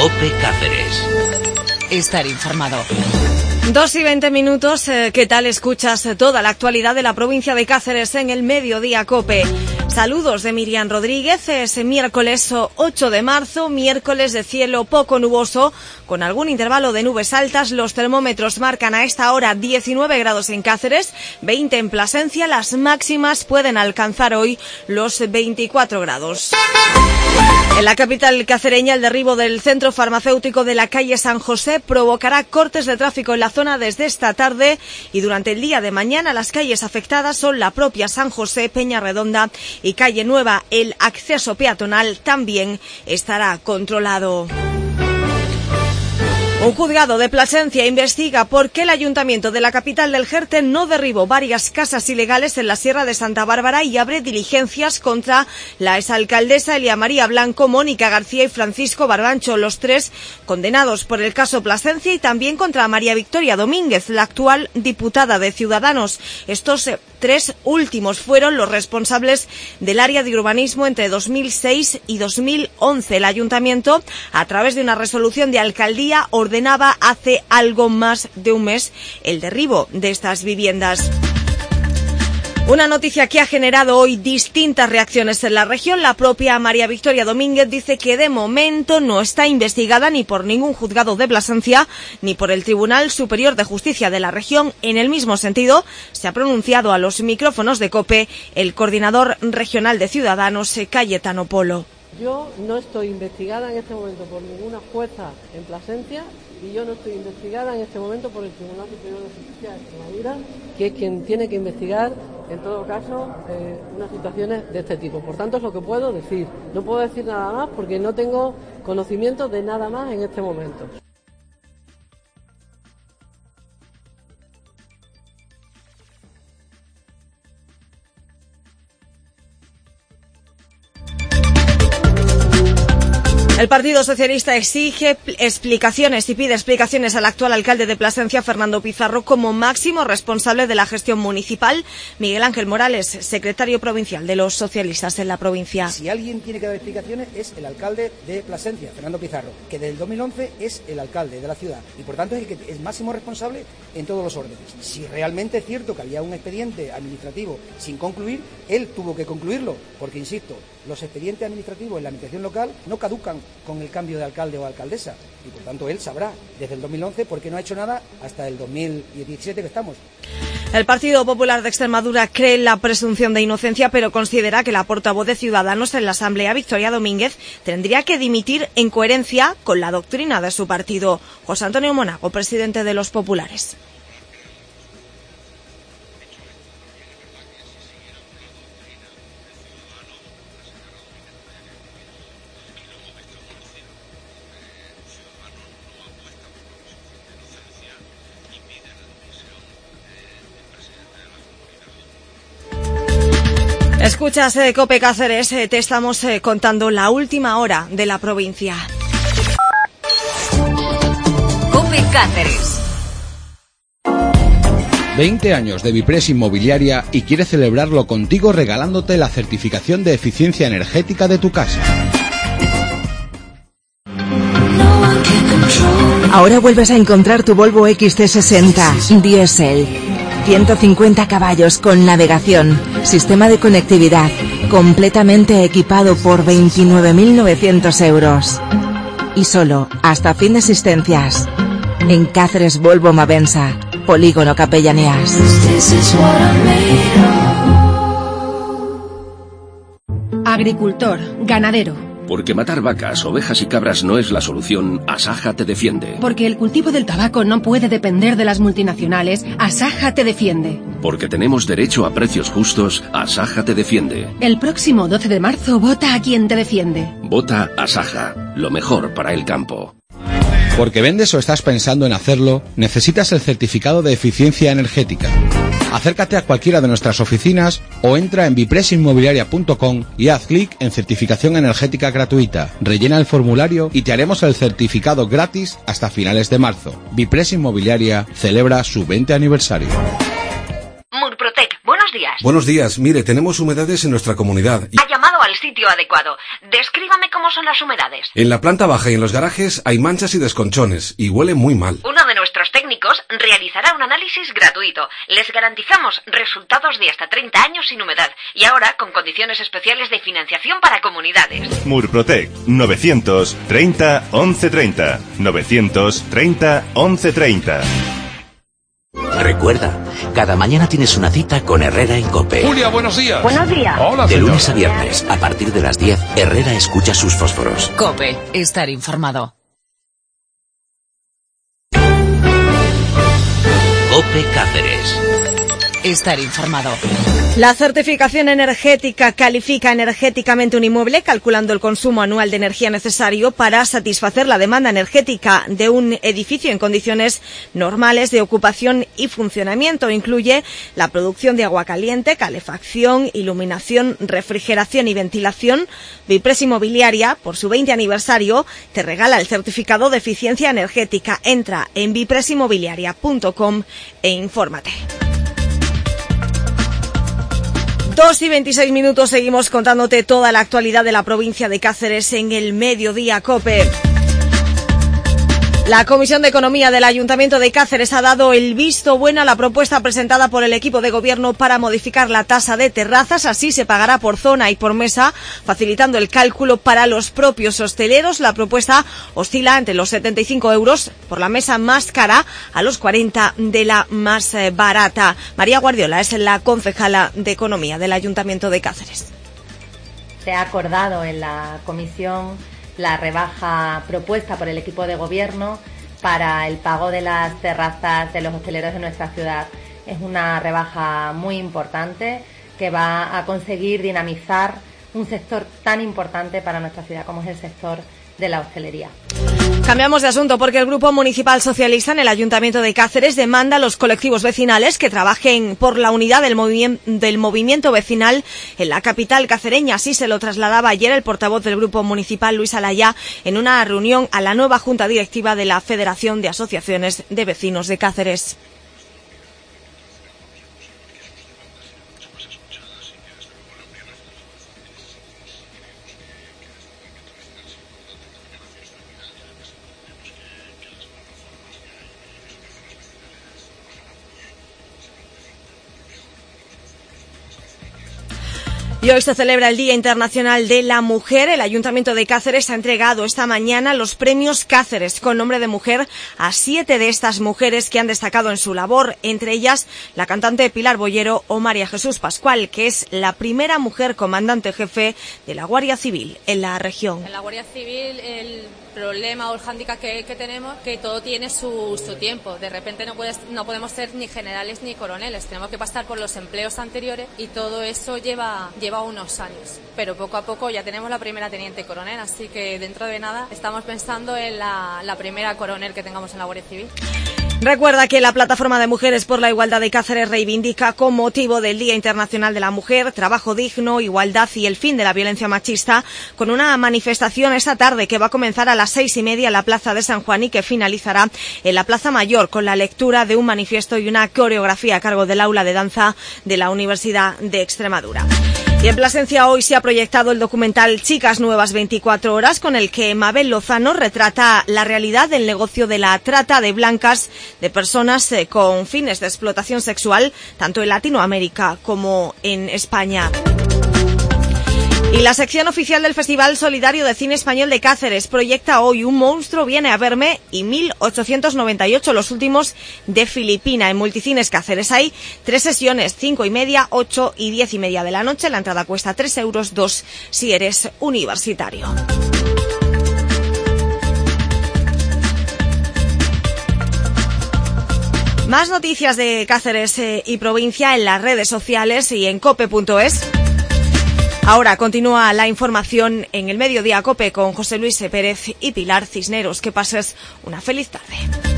COPE Cáceres. Estar informado. 2:20. ¿Qué tal? Escuchas toda la actualidad de la provincia de Cáceres en el Mediodía COPE. Saludos de Miriam Rodríguez. Es miércoles 8 de marzo, miércoles de cielo poco nuboso, con algún intervalo de nubes altas. Los termómetros marcan a esta hora 19 grados en Cáceres, 20 en Plasencia. Las máximas pueden alcanzar hoy los 24 grados. En la capital cacereña, el derribo del centro farmacéutico de la calle San José provocará cortes de tráfico en la zona desde esta tarde y durante el día de mañana. Las calles afectadas son la propia San José, Peñarredonda y Calle Nueva. El acceso peatonal también estará controlado. Un juzgado de Plasencia investiga por qué el ayuntamiento de la capital del Jerte no derribó varias casas ilegales en la Sierra de Santa Bárbara y abre diligencias contra la exalcaldesa Elia María Blanco, Mónica García y Francisco Barbancho, los tres condenados por el caso Plasencia, y también contra María Victoria Domínguez, la actual diputada de Ciudadanos. Estos tres últimos fueron los responsables del área de urbanismo entre 2006 y 2011. El ayuntamiento, a través de una resolución de alcaldía, ordenaba hace algo más de un mes el derribo de estas viviendas. Una noticia que ha generado hoy distintas reacciones en la región. La propia María Victoria Domínguez dice que de momento no está investigada ni por ningún juzgado de Plasencia ni por el Tribunal Superior de Justicia de la región. En el mismo sentido, se ha pronunciado a los micrófonos de COPE el coordinador regional de Ciudadanos, Cayetano Polo. Yo no estoy investigada en este momento por ninguna jueza en Plasencia y yo no estoy investigada en este momento por el Tribunal Superior de Justicia de Extremadura, que es quien tiene que investigar, en todo caso, unas situaciones de este tipo. Por tanto, es lo que puedo decir. No puedo decir nada más porque no tengo conocimiento de nada más en este momento. El Partido Socialista exige explicaciones y pide explicaciones al actual alcalde de Plasencia, Fernando Pizarro, como máximo responsable de la gestión municipal. Miguel Ángel Morales, secretario provincial de los socialistas en la provincia. Si alguien tiene que dar explicaciones es el alcalde de Plasencia, Fernando Pizarro, que desde el 2011 es el alcalde de la ciudad y por tanto es el que es máximo responsable en todos los órdenes. Si realmente es cierto que había un expediente administrativo sin concluir, él tuvo que concluirlo, porque insisto, los expedientes administrativos en la administración local no caducan con el cambio de alcalde o alcaldesa y por tanto él sabrá desde el 2011 por qué no ha hecho nada hasta el 2017 que estamos. El Partido Popular de Extremadura cree en la presunción de inocencia, pero considera que la portavoz de Ciudadanos en la Asamblea, Victoria Domínguez, tendría que dimitir en coherencia con la doctrina de su partido. José Antonio Monago, presidente de los Populares. Escuchas COPE Cáceres, te estamos contando la última hora de la provincia. COPE Cáceres. 20 años de Vipress Inmobiliaria y quiere celebrarlo contigo regalándote la certificación de eficiencia energética de tu casa. Ahora vuelves a encontrar tu Volvo XC60 Diesel. 150 caballos con navegación, sistema de conectividad, completamente equipado por 29.900 euros. Y solo hasta fin de existencias. En Cáceres Volvo Mavensa, Polígono Capellanías. Agricultor, ganadero. Porque matar vacas, ovejas y cabras no es la solución, Asaja te defiende. Porque el cultivo del tabaco no puede depender de las multinacionales, Asaja te defiende. Porque tenemos derecho a precios justos, Asaja te defiende. El próximo 12 de marzo vota a quien te defiende. Vota Asaja, lo mejor para el campo. Porque vendes o estás pensando en hacerlo, necesitas el certificado de eficiencia energética. Acércate a cualquiera de nuestras oficinas o entra en vipressinmobiliaria.com y haz clic en certificación energética gratuita. Rellena el formulario y te haremos el certificado gratis hasta finales de marzo. Vipress Inmobiliaria celebra su 20 aniversario. Murprotec, buenos días. Buenos días. Mire, tenemos humedades en nuestra comunidad. Ha llamado al sitio adecuado. Descríbame cómo son las humedades. En la planta baja y en los garajes hay manchas y desconchones, y huele muy mal. Uno de nuestros técnicos realizará un análisis gratuito. Les garantizamos resultados de hasta 30 años sin humedad. Y ahora con condiciones especiales de financiación para comunidades. Murprotec 930 1130 930 1130. Recuerda, cada mañana tienes una cita con Herrera en COPE. Julia, buenos días. Buenos días. Hola, de señor. lunes a viernes, a partir de las 10, Herrera escucha sus fósforos. COPE, estar informado. COPE Cáceres. Estar informado. La certificación energética califica energéticamente un inmueble calculando el consumo anual de energía necesario para satisfacer la demanda energética de un edificio en condiciones normales de ocupación y funcionamiento. Incluye la producción de agua caliente, calefacción, iluminación, refrigeración y ventilación. Vipres Inmobiliaria, por su 20 aniversario, te regala el certificado de eficiencia energética. Entra en vipresinmobiliaria.com e infórmate. 2:26, seguimos contándote toda la actualidad de la provincia de Cáceres en el Mediodía COPE. La Comisión de Economía del Ayuntamiento de Cáceres ha dado el visto bueno a la propuesta presentada por el equipo de gobierno para modificar la tasa de terrazas. Así se pagará por zona y por mesa, facilitando el cálculo para los propios hosteleros. La propuesta oscila entre los 75 euros por la mesa más cara a los 40 de la más barata. María Guardiola es la concejala de Economía del Ayuntamiento de Cáceres. Se ha acordado en la comisión la rebaja propuesta por el equipo de gobierno para el pago de las terrazas de los hosteleros de nuestra ciudad. Es una rebaja muy importante que va a conseguir dinamizar un sector tan importante para nuestra ciudad como es el sector de la hostelería. Cambiamos de asunto porque el Grupo Municipal Socialista en el Ayuntamiento de Cáceres demanda a los colectivos vecinales que trabajen por la unidad del movimiento vecinal en la capital cacereña. Así se lo trasladaba ayer el portavoz del Grupo Municipal, Luis Alaya, en una reunión a la nueva Junta Directiva de la Federación de Asociaciones de Vecinos de Cáceres. Y hoy se celebra el Día Internacional de la Mujer. El Ayuntamiento de Cáceres ha entregado esta mañana los premios Cáceres con nombre de mujer a 7 de estas mujeres que han destacado en su labor, entre ellas la cantante Pilar Bollero o María Jesús Pascual, que es la primera mujer comandante jefe de la Guardia Civil en la región. En la Guardia Civil el problema o el hándicap que tenemos, que todo tiene su tiempo. De repente no podemos ser ni generales ni coroneles, tenemos que pasar por los empleos anteriores y todo eso lleva unos años. Pero poco a poco ya tenemos la primera teniente coronel, así que dentro de nada estamos pensando en la primera coronel que tengamos en la Guardia Civil. Recuerda que la Plataforma de Mujeres por la Igualdad de Cáceres reivindica, con motivo del Día Internacional de la Mujer, trabajo digno, igualdad y el fin de la violencia machista, con una manifestación esta tarde que va a comenzar a las 6:30 en la Plaza de San Juan y que finalizará en la Plaza Mayor con la lectura de un manifiesto y una coreografía a cargo del aula de danza de la Universidad de Extremadura. Y en Plasencia hoy se ha proyectado el documental Chicas Nuevas 24 horas, con el que Mabel Lozano retrata la realidad del negocio de la trata de blancas de personas con fines de explotación sexual, tanto en Latinoamérica como en España. Y la sección oficial del Festival Solidario de Cine Español de Cáceres proyecta hoy Un monstruo viene a verme y 1898, los últimos de Filipina, en Multicines Cáceres. Hay 3 sesiones, 5:30, 8 y 10:30 de la noche. La entrada cuesta 3 euros, 2 si eres universitario. Más noticias de Cáceres y provincia en las redes sociales y en cope.es. Ahora continúa la información en el Mediodía COPE con José Luis Pérez y Pilar Cisneros. Que pases una feliz tarde.